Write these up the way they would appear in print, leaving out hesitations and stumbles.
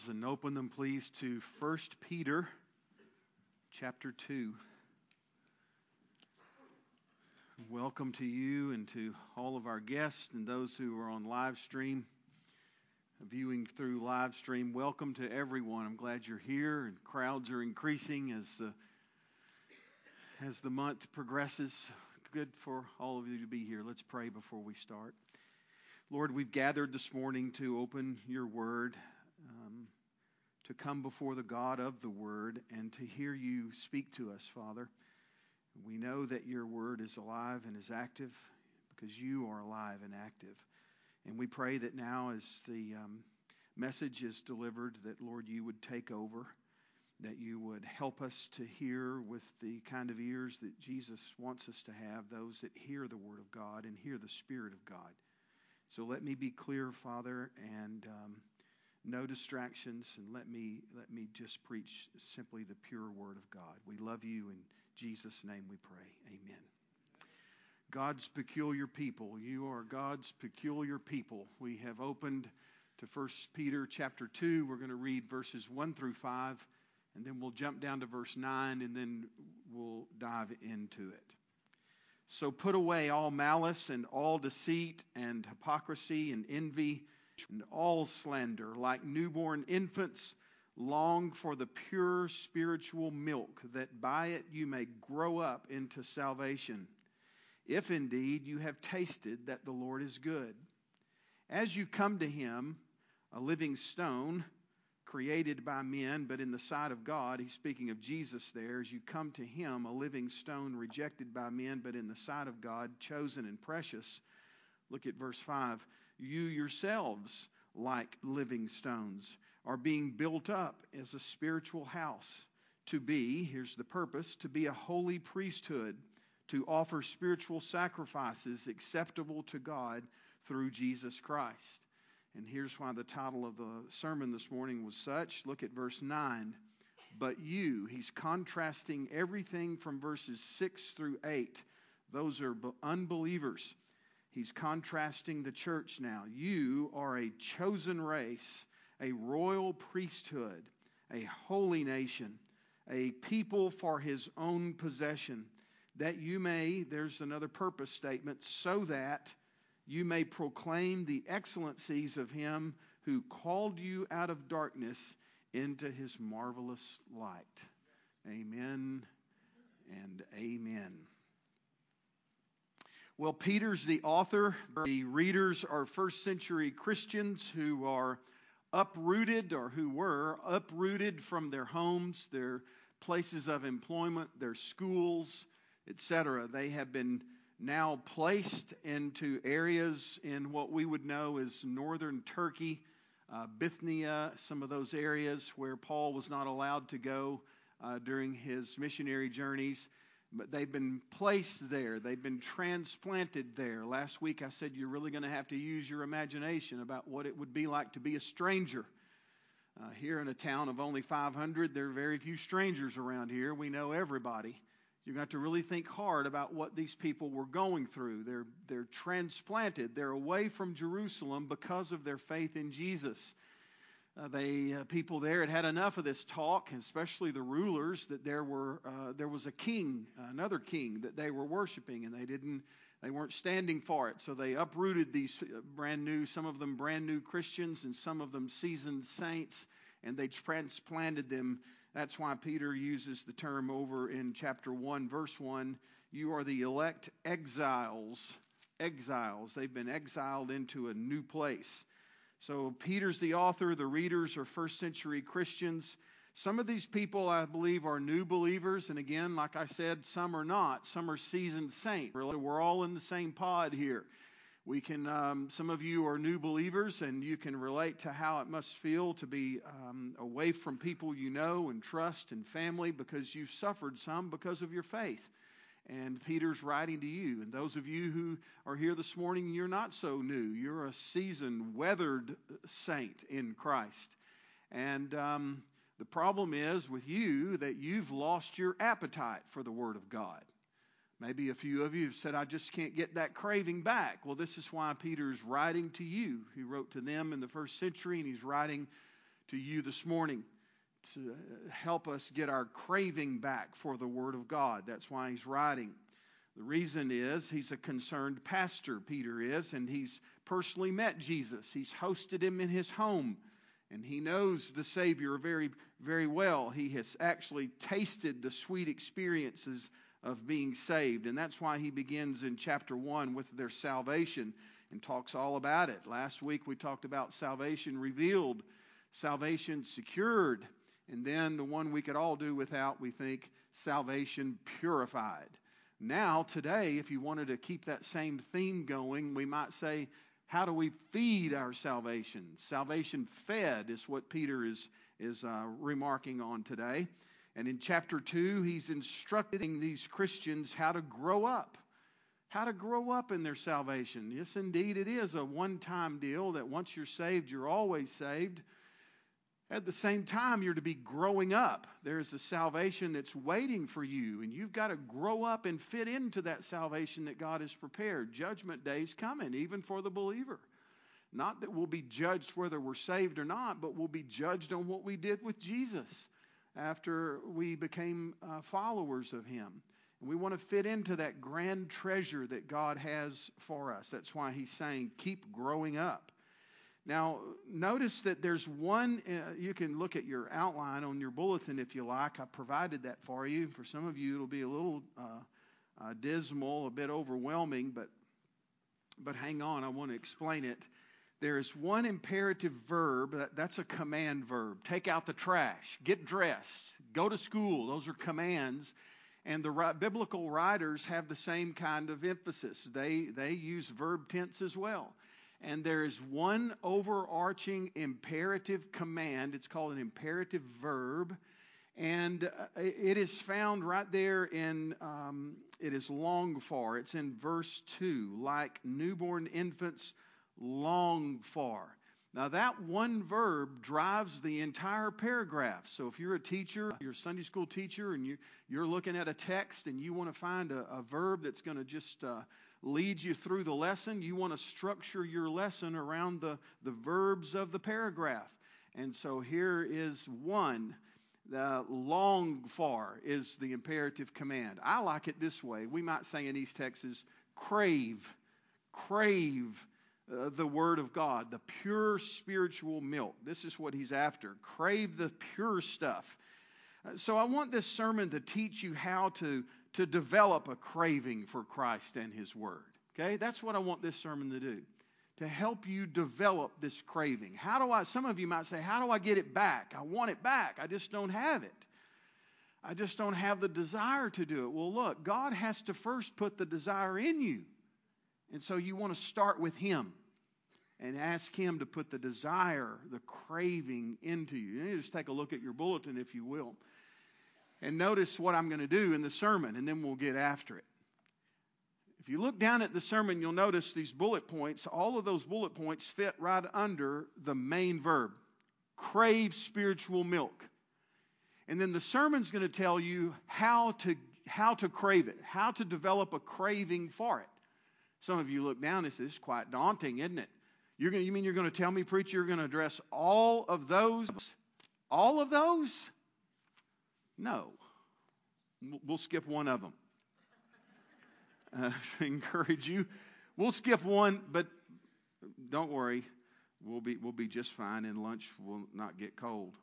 And open them, please, to 1 Peter chapter 2. Welcome to you and to all of our guests and those who are on live stream, viewing through live stream. Welcome to everyone. I'm glad you're here, and crowds are increasing as the month progresses. Good for all of you to be here. Let's pray before we start. Lord, we've gathered this morning to open your word, to come before the God of the word and to hear you speak to us, Father. We know that your word is alive and is active because you are alive and active. And we pray that now as the message is delivered, that, Lord, you would take over, that you would help us to hear with the kind of ears that Jesus wants us to have, those that hear the word of God and hear the Spirit of God. So let me be clear, Father, and no distractions, and let me just preach simply the pure word of God. We love you. In Jesus' name we pray. Amen. God's peculiar people. You are God's peculiar people. We have opened to 1 Peter chapter 2. We're going to read verses 1 through 5, and then we'll jump down to verse 9, and then we'll dive into it. So put away all malice and all deceit and hypocrisy and envy and all slander. Like newborn infants, long for the pure spiritual milk, that by it you may grow up into salvation, if indeed you have tasted that the Lord is good. As you come to him, a living stone, created by men, but in the sight of God, he's speaking of Jesus there. As you come to him, a living stone, rejected by men, but in the sight of God, chosen and precious. Look at verse 5. You yourselves, like living stones, are being built up as a spiritual house to be, here's the purpose, to be a holy priesthood, to offer spiritual sacrifices acceptable to God through Jesus Christ. And here's why the title of the sermon this morning was such. Look at verse 9. But you, he's contrasting everything from verses 6 through 8. Those are unbelievers. He's contrasting the church now. You are a chosen race, a royal priesthood, a holy nation, a people for his own possession, that you may, there's another purpose statement, so that you may proclaim the excellencies of him who called you out of darkness into his marvelous light. Amen and amen. Well, Peter's the author. The readers are first century Christians who are uprooted, or who were uprooted from their homes, their places of employment, their schools, etc. They have been now placed into areas in what we would know as northern Turkey, Bithynia, some of those areas where Paul was not allowed to go during his missionary journeys. But they've been placed there. They've been transplanted there. Last week I said you're really going to have to use your imagination about what it would be like to be a stranger. Here in a town of only 500, there are very few strangers around here. We know everybody. You're going to have to really think hard about what these people were going through. They're transplanted. They're away from Jerusalem because of their faith in Jesus. People there had enough of this talk, especially the rulers, that there was a king, another king that they were worshiping, and they weren't standing for it. So they uprooted these some of them brand new Christians and some of them seasoned saints, and they transplanted them. That's why Peter uses the term over in chapter 1, verse 1, you are the elect exiles. Exiles. They've been exiled into a new place. So Peter's the author. The readers are first century Christians. Some of these people, I believe, are new believers. And again, like I said, some are not. Some are seasoned saints. Really, we're all in the same pod here. We can. Some of you are new believers, and you can relate to how it must feel to be away from people you know and trust and family, because you've suffered some because of your faith. And Peter's writing to you. And those of you who are here this morning, you're not so new. You're a seasoned, weathered saint in Christ. And the problem is with you that you've lost your appetite for the Word of God. Maybe a few of you have said, I just can't get that craving back. Well, this is why Peter's writing to you. He wrote to them in the first century, and he's writing to you this morning to help us get our craving back for the Word of God. That's why he's writing. The reason is he's a concerned pastor, Peter is, and he's personally met Jesus. He's hosted him in his home, and he knows the Savior very, very well. He has actually tasted the sweet experiences of being saved, and that's why he begins in chapter 1 with their salvation and talks all about it. Last week we talked about salvation revealed, salvation secured, and then the one we could all do without, we think, salvation purified. Now, today, if you wanted to keep that same theme going, we might say, how do we feed our salvation? Salvation fed is what Peter is remarking on today. And in chapter 2, he's instructing these Christians how to grow up in their salvation. Yes, indeed, it is a one-time deal that once you're saved, you're always saved. At the same time, you're to be growing up. There's a salvation that's waiting for you, and you've got to grow up and fit into that salvation that God has prepared. Judgment Day's coming, even for the believer. Not that we'll be judged whether we're saved or not, but we'll be judged on what we did with Jesus after we became followers of Him. And we want to fit into that grand treasure that God has for us. That's why he's saying, keep growing up. Now, notice that there's one, you can look at your outline on your bulletin if you like. I provided that for you. For some of you, it'll be a little dismal, a bit overwhelming, but hang on, I want to explain it. There is one imperative verb, that's a command verb. Take out the trash, get dressed, go to school. Those are commands. And the biblical writers have the same kind of emphasis. They use verb tense as well. And there is one overarching imperative command. It's called an imperative verb. And it is found right there in, it is long for. It's in verse 2. Like newborn infants long for. Now that one verb drives the entire paragraph. So if you're a teacher, you're a Sunday school teacher, and you're looking at a text and you want to find a verb that's going to just lead you through the lesson, you want to structure your lesson around the verbs of the paragraph. And so here is one. The long for is the imperative command. I like it this way. We might say in East Texas, crave the Word of God, the pure spiritual milk. This is what he's after. Crave the pure stuff. So I want this sermon to teach you how to develop a craving for Christ and His Word. Okay? That's what I want this sermon to do. To help you develop this craving. Some of you might say, how do I get it back? I want it back. I just don't have it. I just don't have the desire to do it. Well, look, God has to first put the desire in you. And so you want to start with Him and ask Him to put the desire, the craving into you. You just take a look at your bulletin, if you will. And notice what I'm going to do in the sermon, and then we'll get after it. If you look down at the sermon, you'll notice these bullet points. All of those bullet points fit right under the main verb. Crave spiritual milk. And then the sermon's going to tell you how to crave it, how to develop a craving for it. Some of you look down and say, this is quite daunting, isn't it? You mean you're going to tell me, preacher, you're going to address all of those? All of those? No. We'll skip one of them. I encourage you. We'll skip one, but don't worry. We'll be just fine, and lunch will not get cold.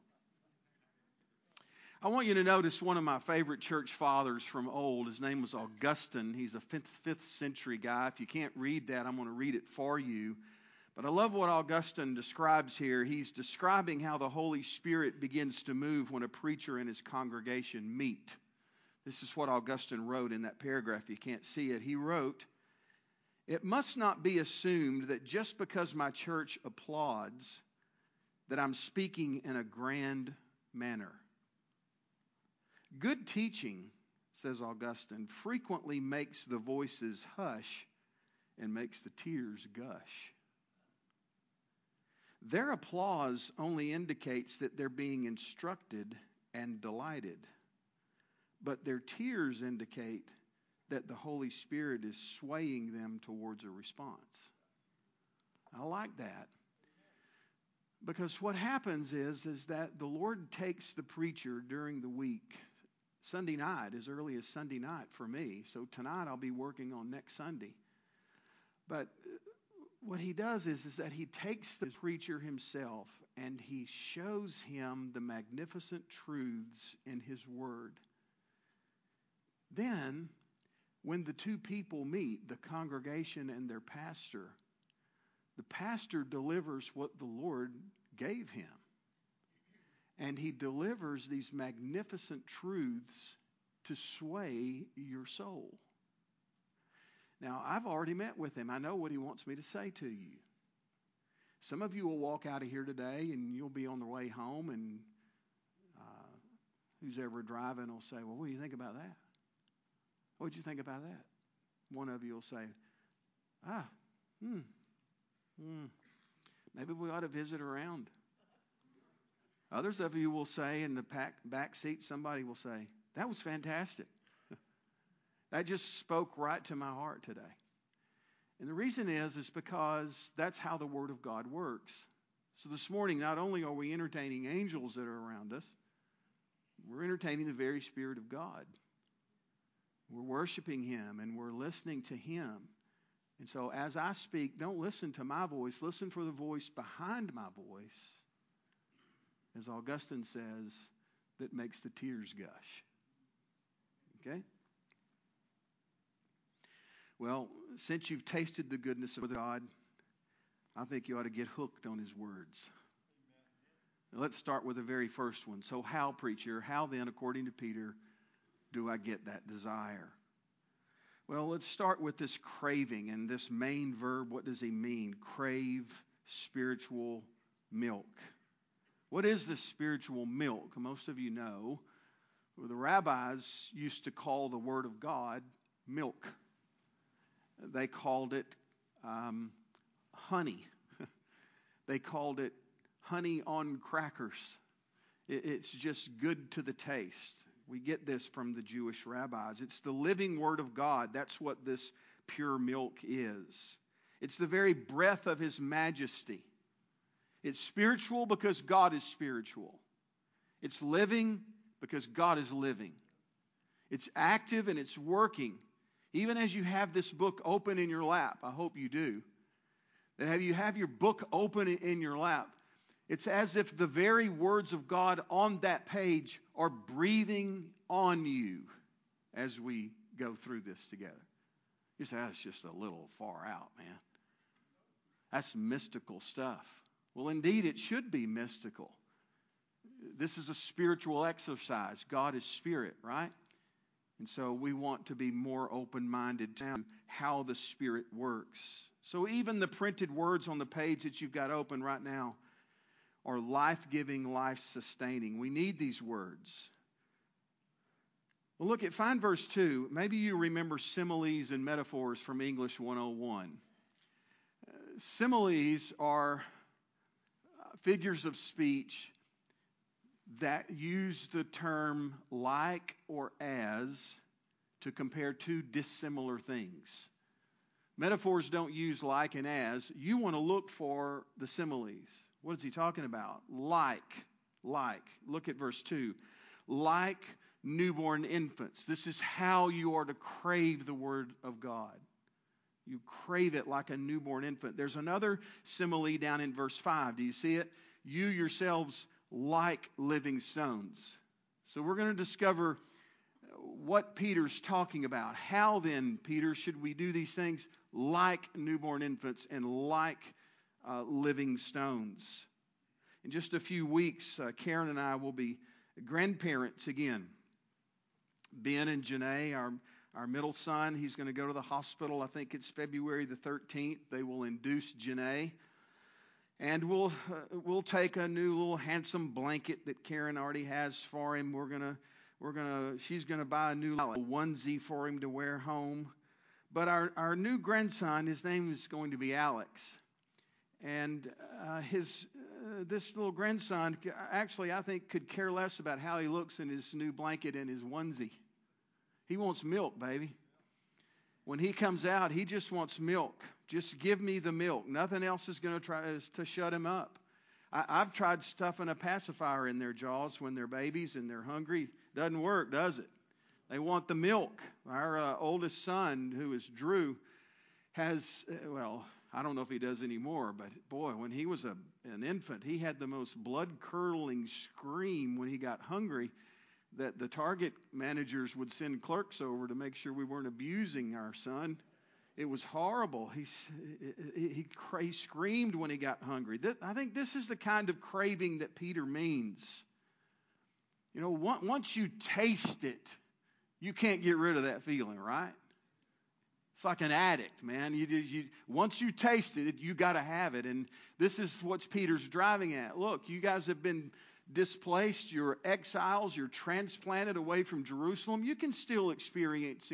I want you to notice one of my favorite church fathers from old. His name was Augustine. He's a 5th century guy. If you can't read that, I'm going to read it for you. But I love what Augustine describes here. He's describing how the Holy Spirit begins to move when a preacher and his congregation meet. This is what Augustine wrote in that paragraph. You can't see it. He wrote, "It must not be assumed that just because my church applauds, that I'm speaking in a grand manner. Good teaching," says Augustine, "frequently makes the voices hush and makes the tears gush. Their applause only indicates that they're being instructed and delighted. But their tears indicate that the Holy Spirit is swaying them towards a response." I like that. Because what happens is that the Lord takes the preacher during the week, Sunday night, as early as Sunday night for me. So tonight I'll be working on next Sunday. But what he does is that he takes the preacher himself and he shows him the magnificent truths in his word. Then, when the two people meet, the congregation and their pastor, the pastor delivers what the Lord gave him. And he delivers these magnificent truths to sway your soul. Now, I've already met with him. I know what he wants me to say to you. Some of you will walk out of here today and you'll be on the way home, and who's ever driving will say, well, what do you think about that? What did you think about that? One of you will say, maybe we ought to visit around. Others of you will say in the back seat, somebody will say, that was fantastic. That just spoke right to my heart today. And the reason is because that's how the Word of God works. So this morning, not only are we entertaining angels that are around us, we're entertaining the very Spirit of God. We're worshiping Him and we're listening to Him. And so as I speak, don't listen to my voice. Listen for the voice behind my voice, as Augustine says, that makes the tears gush. Okay? Well, since you've tasted the goodness of God, I think you ought to get hooked on His words. Now, let's start with the very first one. So how, preacher, how then, according to Peter, do I get that desire? Well, let's start with this craving and this main verb. What does he mean? Crave spiritual milk. What is this spiritual milk? Most of you know, the rabbis used to call the Word of God milk. They called it honey. They called it honey on crackers. It's just good to the taste. We get this from the Jewish rabbis. It's the living Word of God. That's what this pure milk is. It's the very breath of His majesty. It's spiritual because God is spiritual. It's living because God is living. It's active and it's working. Even as you have this book open in your lap, I hope you do, that you have your book open in your lap, it's as if the very words of God on that page are breathing on you as we go through this together. You say, that's just a little far out, man. That's mystical stuff. Well, indeed, it should be mystical. This is a spiritual exercise. God is spirit, right? And so we want to be more open-minded to how the Spirit works. So even the printed words on the page that you've got open right now are life-giving, life-sustaining. We need these words. Well, find verse 2. Maybe you remember similes and metaphors from English 101. Similes are figures of speech that use the term like or as to compare two dissimilar things. Metaphors don't use like and as. You want to look for the similes. What is he talking about? Like. Look at verse 2. Like newborn infants. This is how you are to crave the Word of God. You crave it like a newborn infant. There's another simile down in verse 5. Do you see it? You yourselves like living stones. So we're going to discover what Peter's talking about. How then, Peter, should we do these things like newborn infants and like living stones? In just a few weeks, Karen and I will be grandparents again. Ben and Janae, our middle son, he's going to go to the hospital. I think it's February the 13th. They will induce Janae. And we'll take a new little handsome blanket that Karen already has for him. She's gonna buy a new onesie for him to wear home. But our new grandson, his name is going to be Alex, and this little grandson actually I think could care less about how he looks in his new blanket and his onesie. He wants milk, baby. When he comes out, he just wants milk. Just give me the milk. Nothing else is going to try to shut him up. I've tried stuffing a pacifier in their jaws when they're babies and they're hungry. Doesn't work, does it? They want the milk. Our oldest son, who is Drew, has, well, I don't know if he does anymore, but boy, when he was an infant, he had the most blood-curdling scream when he got hungry that the Target managers would send clerks over to make sure we weren't abusing our son. It was horrible. He screamed when he got hungry. I think this is the kind of craving that Peter means. You know, once you taste it, you can't get rid of that feeling, right? It's like an addict, man. Once you taste it, you got to have it. And this is what Peter's driving at. Look, you guys have been displaced. You're exiles. You're transplanted away from Jerusalem. You can still experience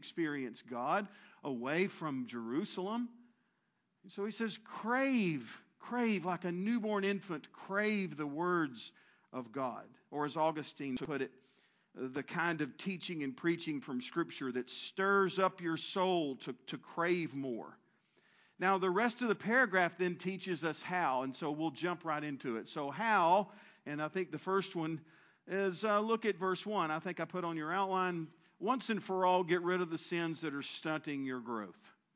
God away from Jerusalem. So he says, crave like a newborn infant, crave the words of God. Or as Augustine put it, the kind of teaching and preaching from Scripture that stirs up your soul to crave more. Now, the rest of the paragraph then teaches us how, and so we'll jump right into it. So how, and I think the first one is, look at verse 1. I think I put on your outline, once and for all, get rid of the sins that are stunting your growth.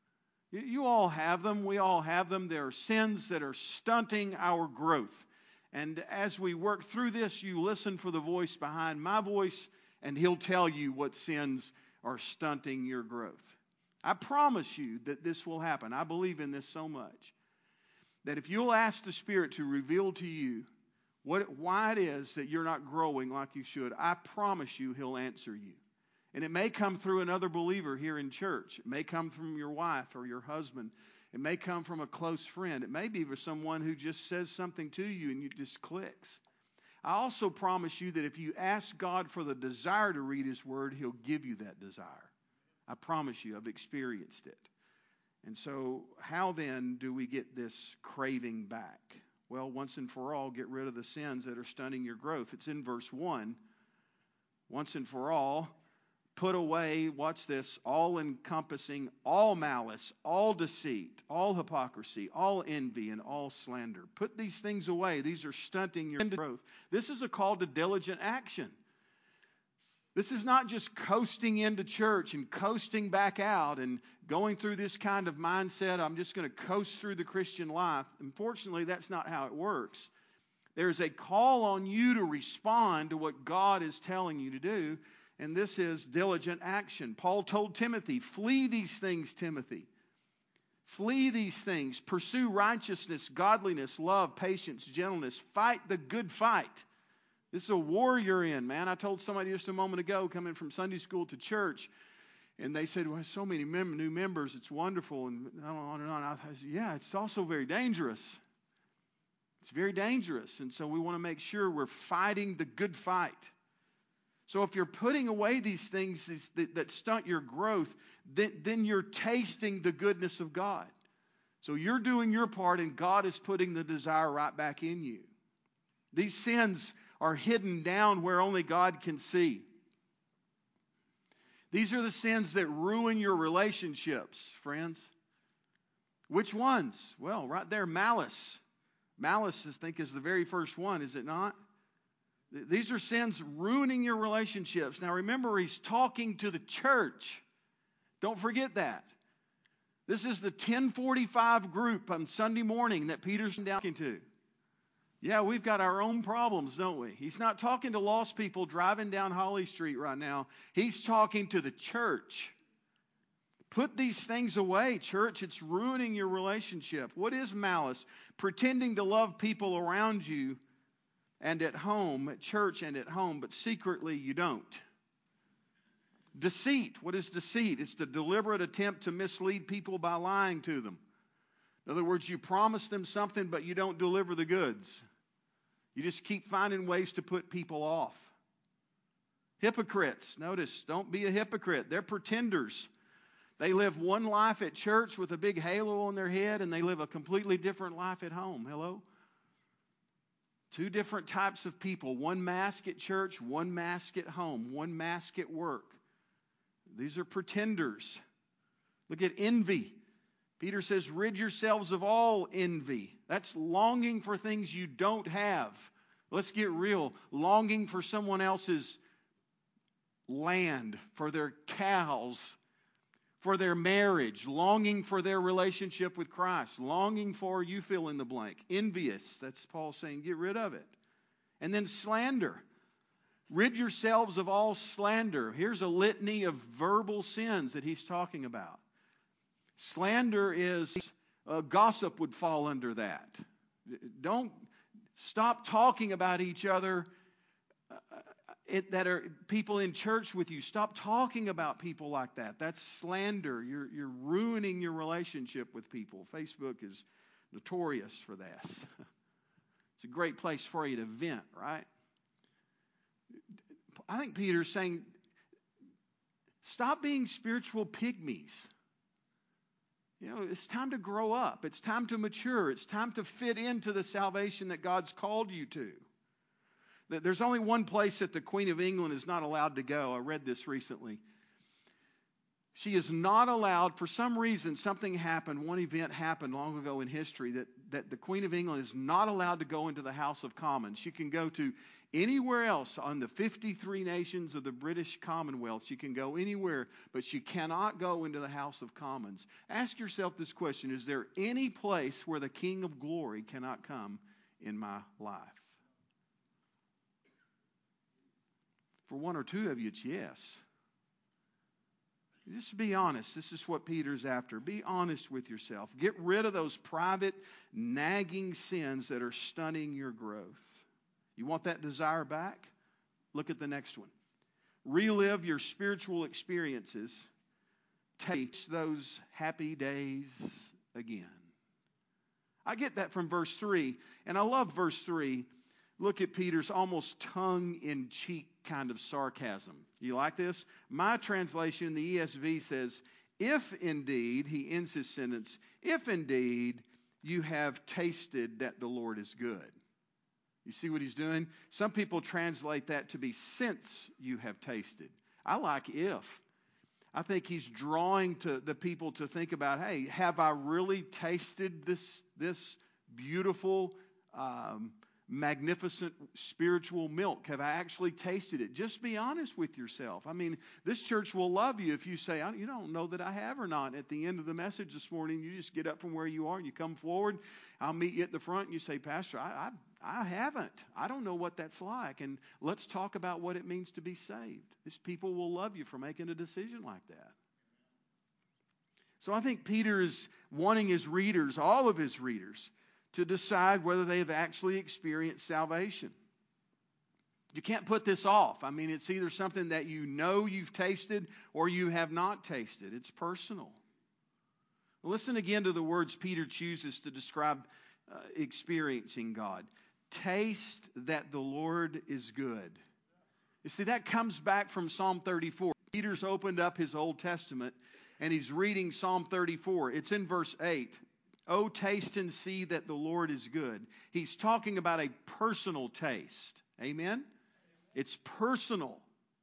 You all have them. We all have them. There are sins that are stunting our growth. And as we work through this, you listen for the voice behind my voice, and he'll tell you what sins are stunting your growth. I promise you that this will happen. I believe in this so much that if you'll ask the Spirit to reveal to you why it is that you're not growing like you should, I promise you he'll answer you. And it may come through another believer here in church. It may come from your wife or your husband. It may come from a close friend. It may be for someone who just says something to you and it just clicks. I also promise you that if you ask God for the desire to read His Word, He'll give you that desire. I promise you, I've experienced it. And so how then do we get this craving back? Well, once and for all, get rid of the sins that are stunting your growth. It's in verse 1. Once and for all, put away, watch this, all-encompassing, all malice, all deceit, all hypocrisy, all envy, and all slander. Put these things away. These are stunting your growth. This is a call to diligent action. This is not just coasting into church and coasting back out and going through this kind of mindset, I'm just going to coast through the Christian life. Unfortunately, that's not how it works. There's a call on you to respond to what God is telling you to do, and this is diligent action. Paul told Timothy, flee these things, Timothy. Flee these things. Pursue righteousness, godliness, love, patience, gentleness. Fight the good fight. This is a war you're in, man. I told somebody just a moment ago coming from Sunday school to church, and they said, well, so many new members, it's wonderful, and on and on. I said, yeah, it's also very dangerous. It's very dangerous, and so we want to make sure we're fighting the good fight. So if you're putting away these things that stunt your growth, then you're tasting the goodness of God. So you're doing your part, and God is putting the desire right back in you. These sins are hidden down where only God can see. These are the sins that ruin your relationships, friends. Which ones? Well, right there, malice. Malice, I think, is the very first one, is it not? These are sins ruining your relationships. Now remember, he's talking to the church. Don't forget that. This is the 1045 group on Sunday morning that Peter's talking to. Yeah, we've got our own problems, don't we? He's not talking to lost people driving down Holly Street right now. He's talking to the church. Put these things away, church. It's ruining your relationship. What is malice? Pretending to love people around you and at home, at church and at home, but secretly you don't. Deceit. What is deceit? It's the deliberate attempt to mislead people by lying to them. In other words, you promise them something, but you don't deliver the goods. You just keep finding ways to put people off. Hypocrites. Notice, don't be a hypocrite. They're pretenders. They live one life at church with a big halo on their head, and they live a completely different life at home. Hello? Two different types of people. One mask at church, one mask at home, one mask at work. These are pretenders. Look at envy. Peter says, rid yourselves of all envy. That's longing for things you don't have. Let's get real. Longing for someone else's land, for their cows, for their marriage, longing for their relationship with Christ, longing for, you fill in the blank, envious. That's Paul saying, get rid of it. And then slander. Rid yourselves of all slander. Here's a litany of verbal sins that he's talking about. Slander is, gossip would fall under that. Don't stop talking about each other that are people in church with you. Stop talking about people like that. That's slander. You're ruining your relationship with people. Facebook is notorious for this. It's a great place for you to vent, right? I think Peter's saying, stop being spiritual pygmies. You know, it's time to grow up. It's time to mature. It's time to fit into the salvation that God's called you to. There's only one place that the Queen of England is not allowed to go. I read this recently. She is not allowed, for some reason, something happened, one event happened long ago in history, that the Queen of England is not allowed to go into the House of Commons. She can go to anywhere else on the 53 nations of the British Commonwealth. She can go anywhere, but she cannot go into the House of Commons. Ask yourself this question: is there any place where the King of Glory cannot come in my life? For one or two of you, it's yes. Just be honest. This is what Peter's after. Be honest with yourself. Get rid of those private, nagging sins that are stunning your growth. You want that desire back? Look at the next one. Relive your spiritual experiences. Taste those happy days again. I get that from verse 3, and I love verse 3. Look at Peter's almost tongue-in-cheek kind of sarcasm. You like this? My translation, the ESV, says, if indeed, he ends his sentence, if indeed you have tasted that the Lord is good. You see what he's doing? Some people translate that to be since you have tasted. I like if. I think he's drawing to the people to think about, hey, have I really tasted this beautiful, magnificent spiritual milk? Have I actually tasted it? Just be honest with yourself. I mean, this church will love you if you say, you don't know that I have or not. At the end of the message this morning, you just get up from where you are and you come forward. I'll meet you at the front and you say, Pastor, I haven't. I don't know what that's like. And let's talk about what it means to be saved. These people will love you for making a decision like that. So I think Peter is wanting his readers, all of his readers, to decide whether they've actually experienced salvation. You can't put this off. I mean, it's either something that you know you've tasted or you have not tasted. It's personal. Listen again to the words Peter chooses to describe experiencing God. Taste that the Lord is good. You see, that comes back from Psalm 34. Peter's opened up his Old Testament and he's reading Psalm 34. It's in verse 8. Oh, taste and see that the Lord is good. He's talking about a personal taste. Amen? It's personal.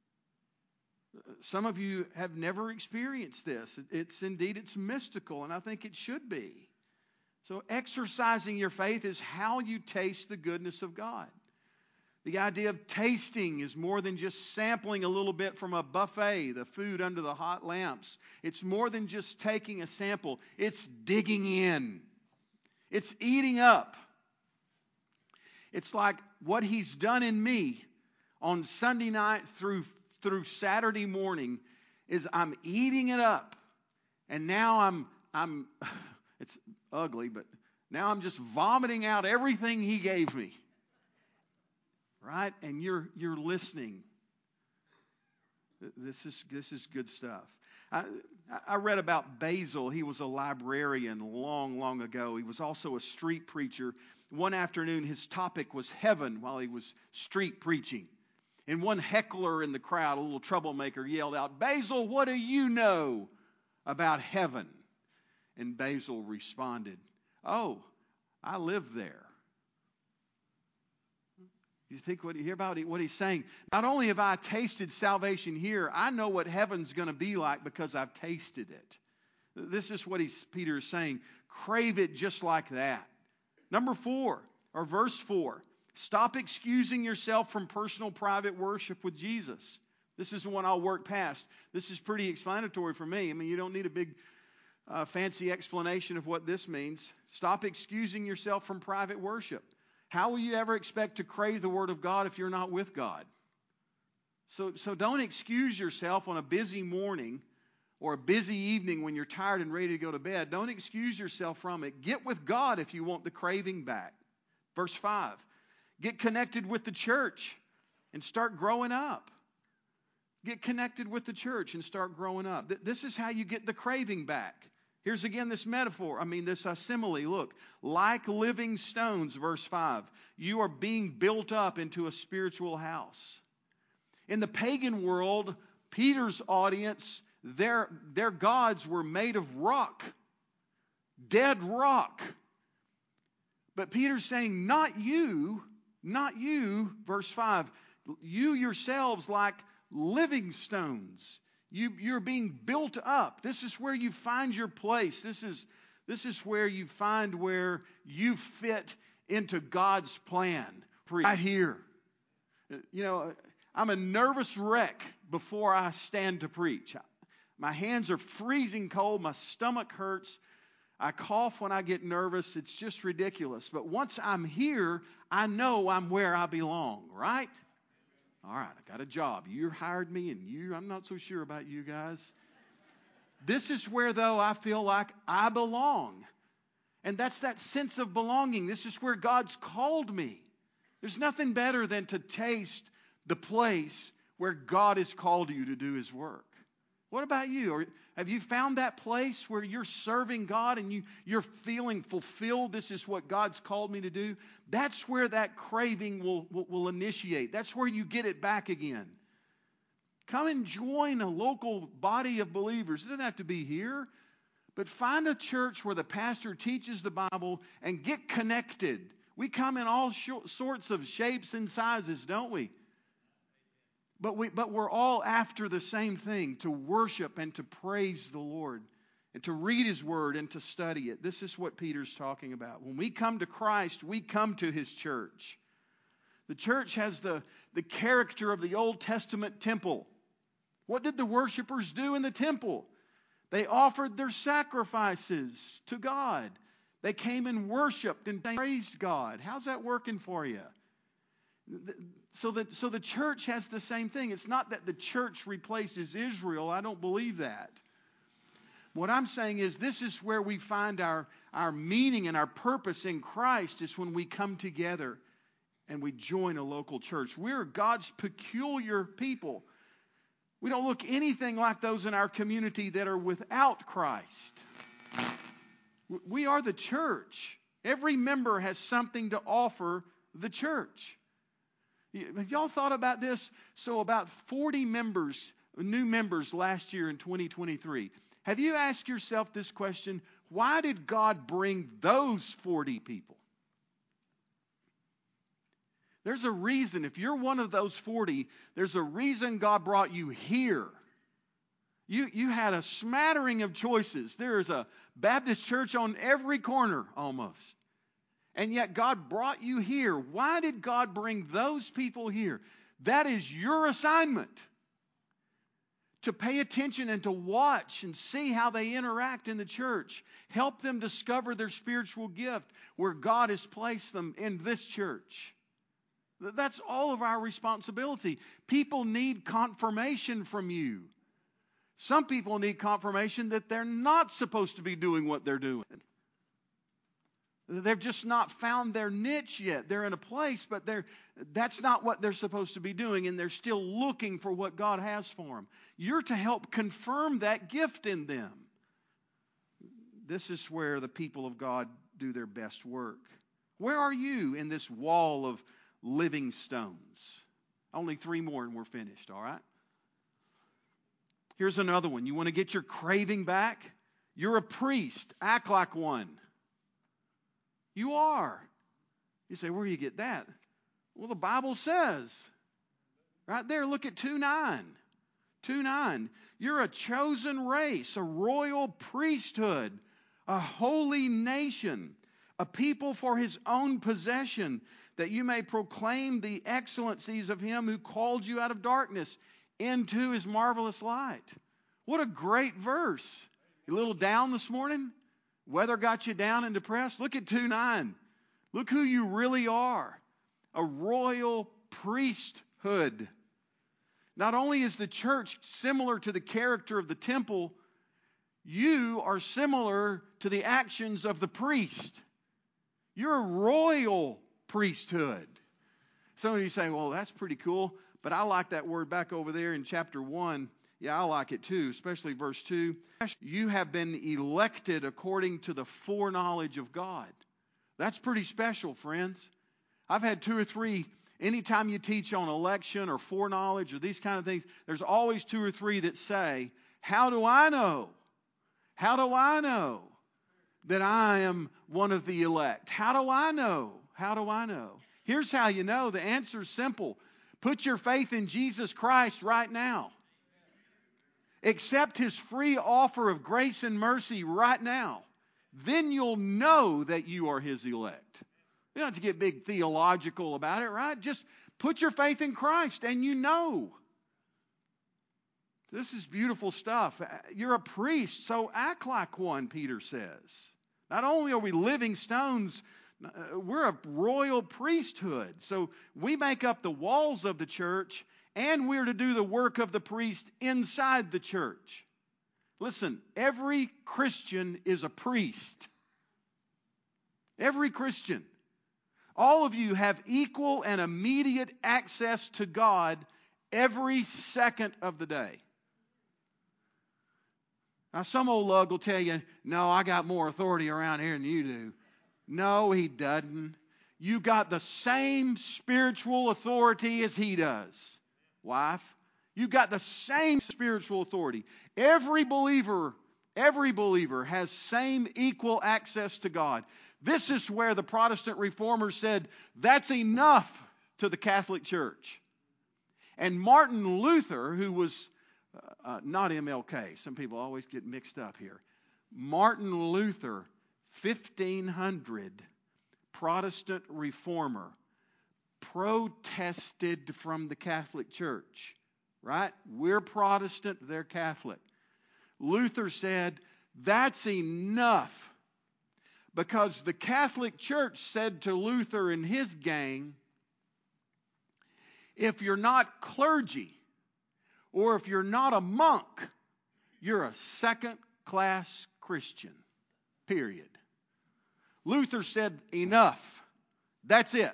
Some of you have never experienced this. It's mystical, and I think it should be. So exercising your faith is how you taste the goodness of God. The idea of tasting is more than just sampling a little bit from a buffet, the food under the hot lamps. It's more than just taking a sample. It's digging in. It's eating up. It's like what he's done in me on Sunday night through Saturday morning is I'm eating it up. And now I'm it's ugly, but now I'm just vomiting out everything he gave me. Right? And you're listening. This is good stuff. I read about Basil. He was a librarian long ago. He was also a street preacher. One afternoon, his topic was heaven while he was street preaching. And one heckler in the crowd, a little troublemaker, yelled out, Basil, what do you know about heaven? And Basil responded, oh, I live there. You think what you hear about what he's saying? Not only have I tasted salvation here, I know what heaven's going to be like because I've tasted it. This is what Peter is saying. Crave it just like that. Number 4, or verse 4. Stop excusing yourself from personal private worship with Jesus. This is the one I'll work past. This is pretty explanatory for me. I mean, you don't need a big fancy explanation of what this means. Stop excusing yourself from private worship. How will you ever expect to crave the Word of God if you're not with God? So don't excuse yourself on a busy morning or a busy evening when you're tired and ready to go to bed. Don't excuse yourself from it. Get with God if you want the craving back. Verse 5. Get connected with the church and start growing up. Get connected with the church and start growing up. This is how you get the craving back. Here's again this metaphor. This simile. Look, like living stones, verse 5. You are being built up into a spiritual house. In the pagan world, Peter's audience, their gods were made of rock. Dead rock. But Peter's saying, not you, verse 5. You yourselves like living stones. You're being built up. This is where you find your place. This is where you find where you fit into God's plan. Right here. I'm a nervous wreck before I stand to preach. My hands are freezing cold. My stomach hurts. I cough when I get nervous. It's just ridiculous. But once I'm here, I know I'm where I belong, right? All right, I got a job. You hired me, and I'm not so sure about you guys. This is where, though, I feel like I belong. And that's that sense of belonging. This is where God's called me. There's nothing better than to taste the place where God has called you to do His work. What about you? Or have you found that place where you're serving God and you're feeling fulfilled? This is what God's called me to do. That's where that craving will initiate. That's where you get it back again. Come and join a local body of believers. It doesn't have to be here. But find a church where the pastor teaches the Bible and get connected. We come in all sorts of shapes and sizes, don't we? But we're all after the same thing, to worship and to praise the Lord and to read His Word and to study it. This is what Peter's talking about. When we come to Christ, we come to His church. The church has the character of the Old Testament temple. What did the worshipers do in the temple? They offered their sacrifices to God. They came and worshiped and praised God. How's that working for you? So the church has the same thing. It's not that the church replaces Israel. I don't believe that. What I'm saying is this is where we find our meaning and our purpose in Christ, is when we come together and we join a local church. We're God's peculiar people. We don't look anything like those in our community that are without Christ. We are the church. Every member has something to offer the church. Have y'all thought about this? So about 40 new members last year in 2023. Have you asked yourself this question? Why did God bring those 40 people? There's a reason. If you're one of those 40, there's a reason God brought you here. You had a smattering of choices. There is a Baptist church on every corner almost. And yet God brought you here. Why did God bring those people here? That is your assignment. To pay attention and to watch and see how they interact in the church. Help them discover their spiritual gift where God has placed them in this church. That's all of our responsibility. People need confirmation from you. Some people need confirmation that they're not supposed to be doing what they're doing. They've just not found their niche yet. They're in a place, but that's not what they're supposed to be doing, and they're still looking for what God has for them. You're to help confirm that gift in them. This is where the people of God do their best work. Where are you in this wall of living stones? Only 3 more and we're finished, all right? Here's another one. You want to get your craving back? You're a priest. Act like one. You are. You say, where do you get that? Well, the Bible says. Right there, look at 2:9. 2:9. You're a chosen race, a royal priesthood, a holy nation, a people for His own possession, that you may proclaim the excellencies of Him who called you out of darkness into His marvelous light. What a great verse. You a little down this morning? Weather got you down and depressed? Look at 2:9. Look who you really are. A royal priesthood. Not only is the church similar to the character of the temple, you are similar to the actions of the priest. You're a royal priesthood. Some of you say, well, that's pretty cool, but I like that word back over there in chapter 1. Yeah, I like it too, especially verse 2. You have been elected according to the foreknowledge of God. That's pretty special, friends. I've had 2 or 3. Anytime you teach on election or foreknowledge or these kind of things, there's always 2 or 3 that say, how do I know? How do I know that I am one of the elect? How do I know? How do I know? Here's how you know. The answer's simple. Put your faith in Jesus Christ right now. Accept His free offer of grace and mercy right now. Then you'll know that you are His elect. You don't have to get big theological about it, right? Just put your faith in Christ and you know. This is beautiful stuff. You're a priest, so act like one, Peter says. Not only are we living stones, we're a royal priesthood. So we make up the walls of the church, and we're to do the work of the priest inside the church. Listen, every Christian is a priest. Every Christian. All of you have equal and immediate access to God every second of the day. Now, some old lug will tell you, no, I got more authority around here than you do. No, he doesn't. You got the same spiritual authority as he does, wife. You got the same spiritual authority. Every believer has same equal access to God. This is where the Protestant reformers said, that's enough to the Catholic Church. And Martin Luther, who was not MLK, some people always get mixed up here. Martin Luther, 1500 Protestant reformer, protested from the Catholic Church. Right? We're Protestant, they're Catholic. Luther said, that's enough. Because the Catholic Church said to Luther and his gang, if you're not clergy, or if you're not a monk, you're a second-class Christian. Period. Luther said, enough. That's it.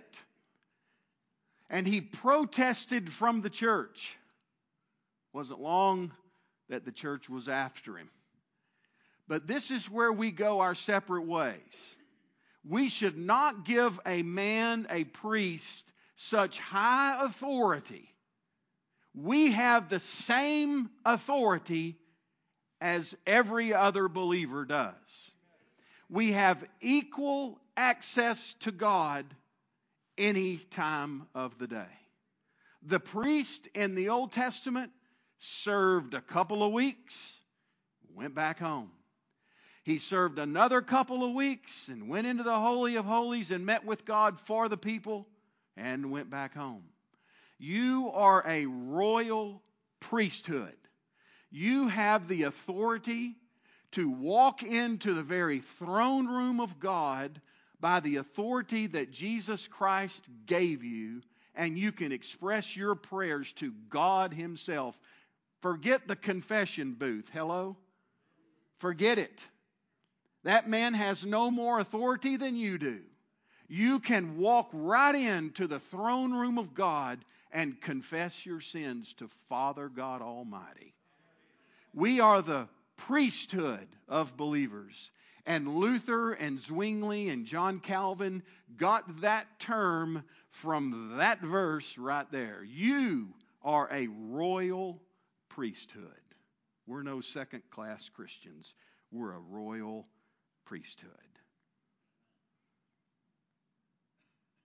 And he protested from the church. Wasn't long that the church was after him. But this is where we go our separate ways. We should not give a man, a priest, such high authority. We have the same authority as every other believer does. We have equal access to God any time of the day. The priest in the Old Testament served a couple of weeks, went back home. He served another couple of weeks and went into the Holy of Holies and met with God for the people and went back home. You are a royal priesthood. You have the authority to walk into the very throne room of God by the authority that Jesus Christ gave you, and you can express your prayers to God Himself. Forget the confession booth. Hello? Forget it. That man has no more authority than you do. You can walk right into the throne room of God and confess your sins to Father God Almighty. We are the priesthood of believers. And Luther and Zwingli and John Calvin got that term from that verse right there. You are a royal priesthood. We're no second-class Christians. We're a royal priesthood.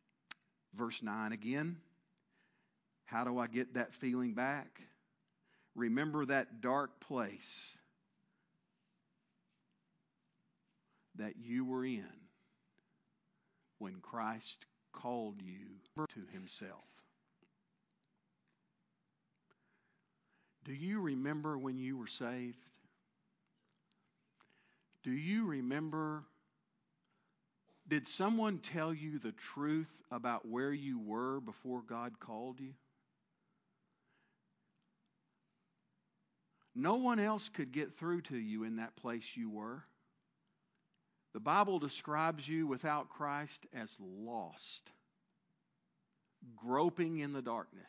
Verse 9 again. How do I get that feeling back? Remember that dark place that you were in when Christ called you to himself. Do you remember when you were saved? Do you remember? Did someone tell you the truth about where you were before God called you? No one else could get through to you in that place you were. The Bible describes you without Christ as lost, groping in the darkness.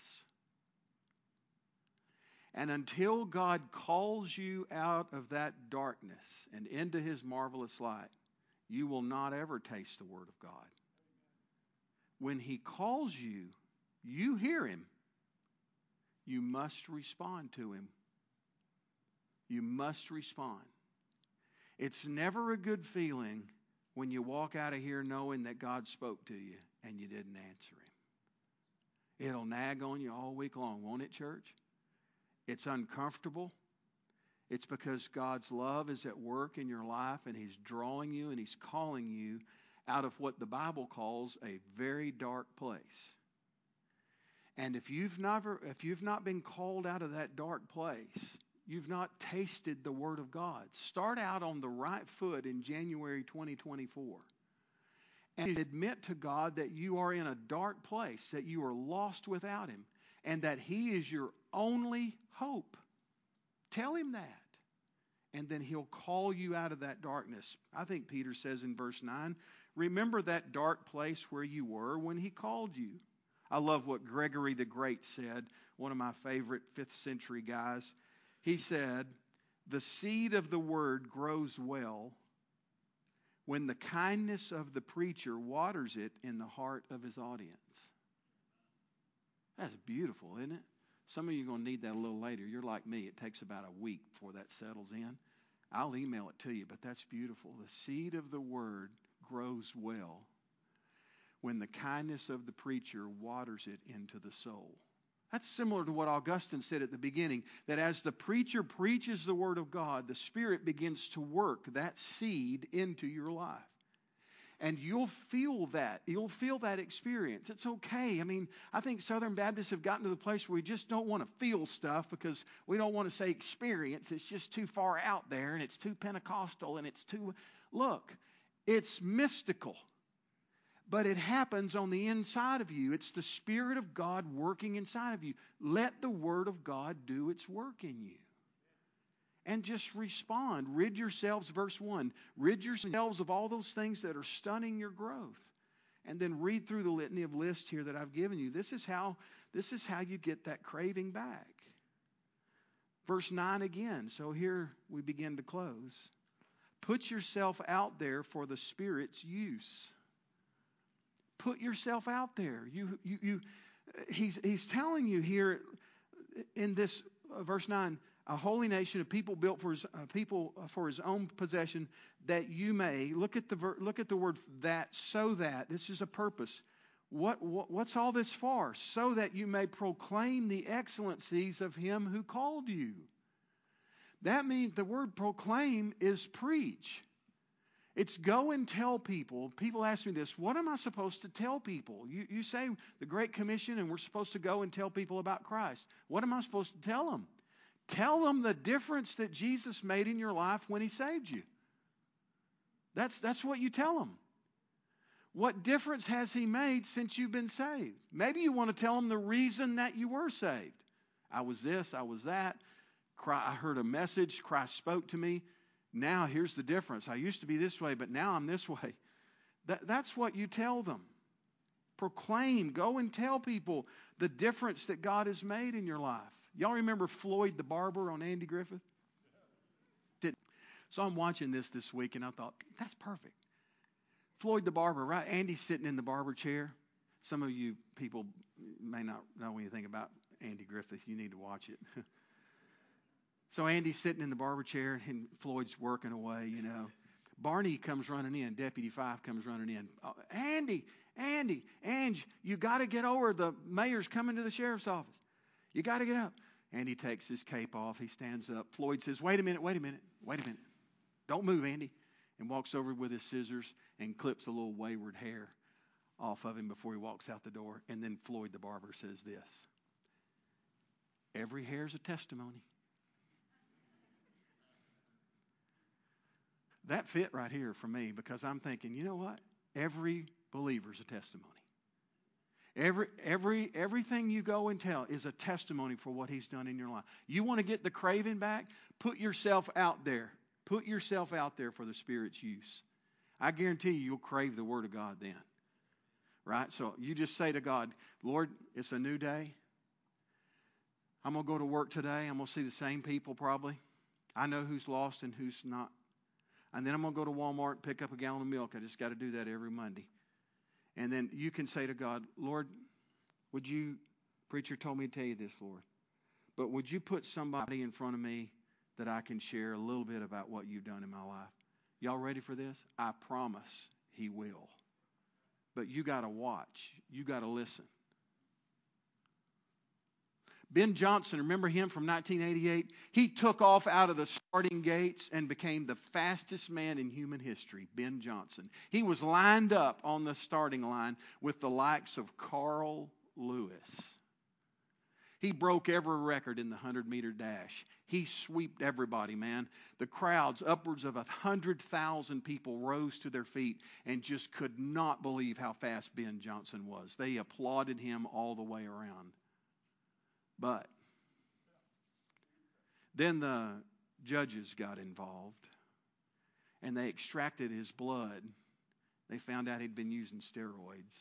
And until God calls you out of that darkness and into his marvelous light, you will not ever taste the Word of God. When he calls you, you hear him. You must respond to him. You must respond. It's never a good feeling when you walk out of here knowing that God spoke to you and you didn't answer him. It'll nag on you all week long, won't it, church? It's uncomfortable. It's because God's love is at work in your life and he's drawing you and he's calling you out of what the Bible calls a very dark place. And if you've not been called out of that dark place, you've not tasted the Word of God. Start out on the right foot in January 2024. And admit to God that you are in a dark place, that you are lost without him, and that he is your only hope. Tell him that. And then he'll call you out of that darkness. I think Peter says in verse 9, remember that dark place where you were when he called you. I love what Gregory the Great said, one of my favorite 5th century guys. He said, the seed of the word grows well when the kindness of the preacher waters it in the heart of his audience. That's beautiful, isn't it? Some of you are going to need that a little later. You're like me. It takes about a week before that settles in. I'll email it to you, but that's beautiful. The seed of the word grows well when the kindness of the preacher waters it into the soul. That's similar to what Augustine said at the beginning, that as the preacher preaches the Word of God, the Spirit begins to work that seed into your life. And you'll feel that. You'll feel that experience. It's okay. I mean, I think Southern Baptists have gotten to the place where we just don't want to feel stuff because we don't want to say experience. It's just too far out there and it's too Pentecostal and it's too... Look, it's mystical. But it happens on the inside of you. It's the Spirit of God working inside of you. Let the Word of God do its work in you. And just respond. Rid yourselves, verse 1, rid yourselves of all those things that are stunning your growth. And then read through the litany of lists here that I've given you. This is how you get that craving back. Verse 9 again. So here we begin to close. Put yourself out there for the Spirit's use. Put yourself out there. He's telling you here in this verse 9, a holy nation, a people built for his own possession, that you may look at the word that, so that. This is a purpose. What's all this for? So that you may proclaim the excellencies of him who called you. That means the word proclaim is preach. It's go and tell people. People ask me this, what am I supposed to tell people? You say the Great Commission and we're supposed to go and tell people about Christ. What am I supposed to tell them? Tell them the difference that Jesus made in your life when he saved you. That's what you tell them. What difference has he made since you've been saved? Maybe you want to tell them the reason that you were saved. I was this, I was that. I heard a message, Christ spoke to me. Now here's the difference. I used to be this way, but now I'm this way. That's what you tell them. Proclaim, go and tell people the difference that God has made in your life. Y'all remember Floyd the barber on Andy Griffith? So I'm watching this week and I thought, that's perfect. Floyd the barber, right? Andy's sitting in the barber chair. Some of you people may not know anything about Andy Griffith. You need to watch it. So Andy's sitting in the barber chair and Floyd's working away, you know. Barney comes running in. Deputy 5 comes running in. Oh, Ange, you got to get over. The mayor's coming to the sheriff's office. You got to get up. Andy takes his cape off. He stands up. Floyd says, wait a minute. Don't move, Andy. And walks over with his scissors and clips a little wayward hair off of him before he walks out the door. And then Floyd the barber says this: every hair's a testimony. That fit right here for me, because I'm thinking, you know what? Every believer's a testimony. Everything you go and tell is a testimony for what He's done in your life. You want to get the craving back? Put yourself out there. Put yourself out there for the Spirit's use. I guarantee you'll crave the Word of God then. Right? So you just say to God, Lord, it's a new day. I'm going to go to work today. I'm going to see the same people probably. I know who's lost and who's not. And then I'm going to go to Walmart and pick up a gallon of milk. I just got to do that every Monday. And then you can say to God, Lord, would you, preacher told me to tell you this, Lord, but would you put somebody in front of me that I can share a little bit about what you've done in my life? Y'all ready for this? I promise He will. But you got to watch. You got to listen. Ben Johnson, remember him from 1988? He took off out of the starting gates and became the fastest man in human history, Ben Johnson. He was lined up on the starting line with the likes of Carl Lewis. He broke every record in the 100-meter dash. He swept everybody, man. The crowds, upwards of 100,000 people, rose to their feet and just could not believe how fast Ben Johnson was. They applauded him all the way around. But then the judges got involved, and they extracted his blood. They found out he'd been using steroids.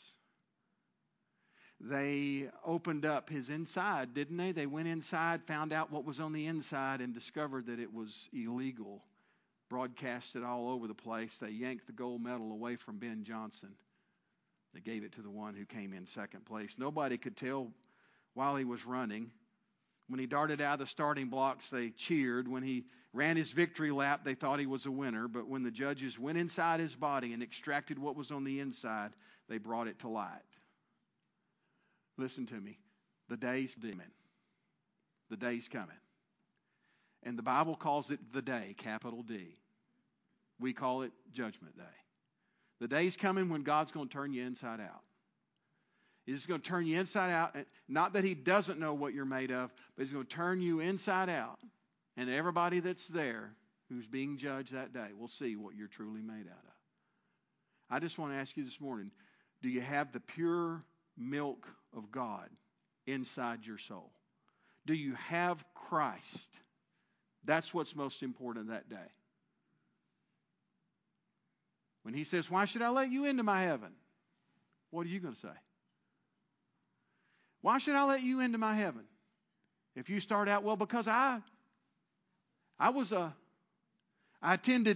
They opened up his inside, didn't they? They went inside, found out what was on the inside, and discovered that it was illegal. Broadcasted all over the place. They yanked the gold medal away from Ben Johnson. They gave it to the one who came in second place. Nobody could tell while he was running. When he darted out of the starting blocks, they cheered. When he ran his victory lap, they thought he was a winner. But when the judges went inside his body and extracted what was on the inside, they brought it to light. Listen to me. The day's coming. The day's coming. And the Bible calls it the day, capital D. We call it Judgment Day. The day's coming when God's going to turn you inside out. He's going to turn you inside out. Not that He doesn't know what you're made of, but He's going to turn you inside out. And everybody that's there who's being judged that day will see what you're truly made out of. I just want to ask you this morning, do you have the pure milk of God inside your soul? Do you have Christ? That's what's most important that day. When He says, why should I let you into my heaven? What are you going to say? Why should I let you into my heaven? If you start out, well, because I attended,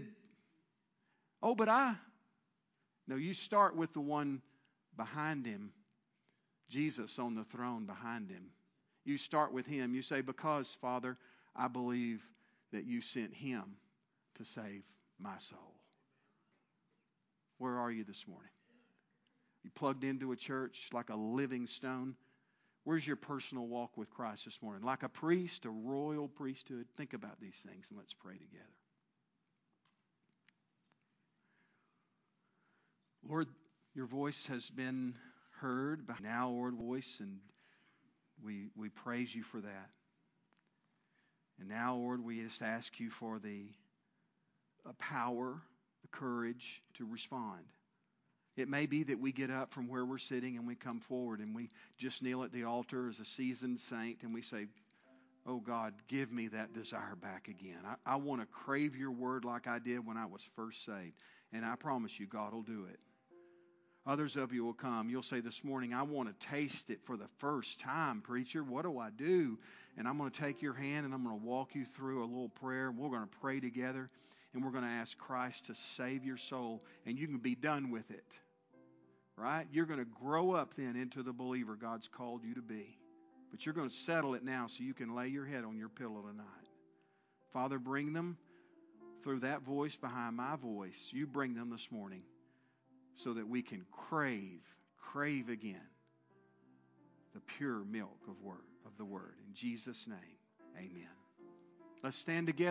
No, you start with the one behind Him, Jesus on the throne behind Him. You start with Him. You say, because, Father, I believe that you sent Him to save my soul. Where are you this morning? You plugged into a church like a living stone? Where's your personal walk with Christ this morning? Like a priest, a royal priesthood? Think about these things and let's pray together. Lord, your voice has been heard by now, Lord, voice, and we praise you for that. And now, Lord, we just ask you for the power, the courage to respond. It may be that we get up from where we're sitting and we come forward and we just kneel at the altar as a seasoned saint and we say, oh God, give me that desire back again. I want to crave your word like I did when I was first saved. And I promise you, God will do it. Others of you will come. You'll say this morning, I want to taste it for the first time, preacher. What do I do? And I'm going to take your hand and I'm going to walk you through a little prayer. And we're going to pray together. And we're going to ask Christ to save your soul. And you can be done with it. Right? You're going to grow up then into the believer God's called you to be. But you're going to settle it now so you can lay your head on your pillow tonight. Father, bring them through that voice behind my voice. You bring them this morning so that we can crave again the pure milk of the Word. In Jesus' name. Amen. Let's stand together.